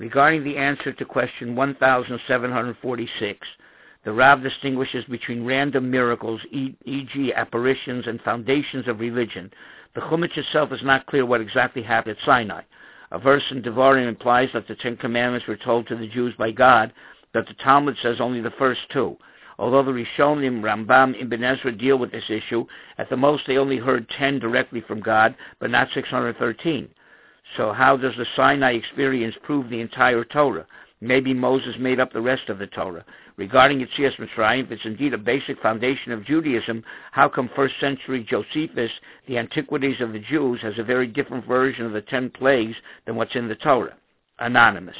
Regarding the answer to question 1746, the Rav distinguishes between random miracles, e.g. apparitions, and foundations of religion. The Chumash itself is not clear what exactly happened at Sinai. A verse in Devarim implies that the Ten Commandments were told to the Jews by God, but the Talmud says only the first two. Although the Rishonim, Rambam, Ibn Ezra deal with this issue, at the most they only heard 10 directly from God, but not 613. So how does the Sinai experience prove the entire Torah? Maybe Moses made up the rest of the Torah. Regarding Yetzias Mitzrayim, if it's indeed a basic foundation of Judaism, how come 1st century Josephus, the Antiquities of the Jews, has a very different version of the 10 plagues than what's in the Torah? Anonymous.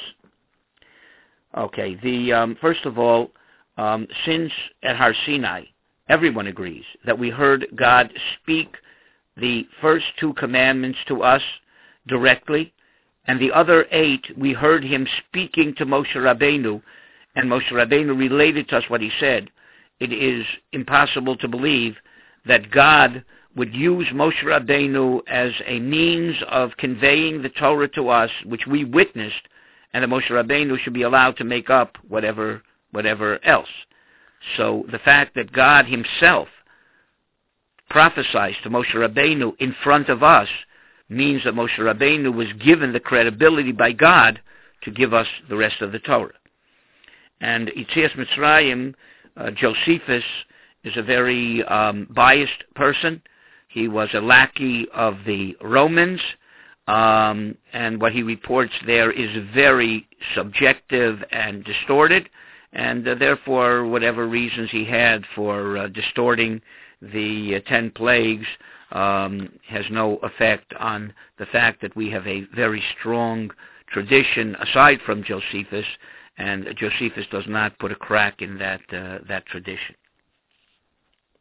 Okay, first of all, since at Har Sinai, everyone agrees that we heard God speak the first 2 commandments to us directly, and the other 8, we heard him speaking to Moshe Rabbeinu, and Moshe Rabbeinu related to us what he said. It is impossible to believe that God would use Moshe Rabbeinu as a means of conveying the Torah to us, which we witnessed, and that Moshe Rabbeinu should be allowed to make up whatever else. So the fact that God himself prophesies to Moshe Rabbeinu in front of us means that Moshe Rabbeinu was given the credibility by God to give us the rest of the Torah. And Yetzias Mitzrayim, Josephus, is a very biased person. He was a lackey of the Romans, and what he reports there is very subjective and distorted, and therefore whatever reasons he had for distorting the 10 plagues has no effect on the fact that we have a very strong tradition aside from Josephus, and Josephus does not put a crack in that tradition.